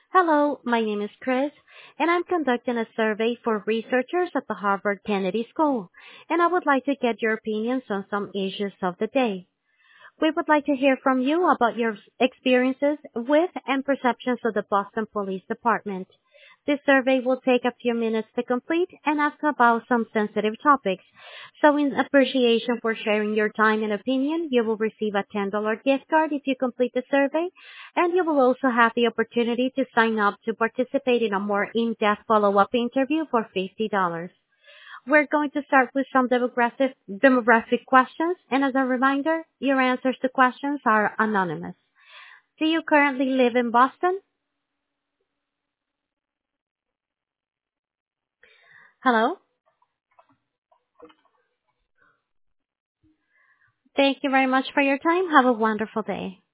Hello, my name is Chris, and I'm conducting a survey for researchers at the Harvard Kennedy School, and I would like to get your opinions on some issues of the day. We would like to hear from you about your experiences with and perceptions of the Boston Police Department. This survey will take a few minutes to complete and ask about some sensitive topics. So in appreciation for sharing your time and opinion, you will receive a $10 gift card if you complete the survey, and you will also have the opportunity to sign up to participate in a more in-depth follow-up interview for $50. We're going to start with some demographic questions, and as a reminder, your answers to questions are anonymous. Do you currently live in Boston? Hello? Thank you very much for your time. Have a wonderful day.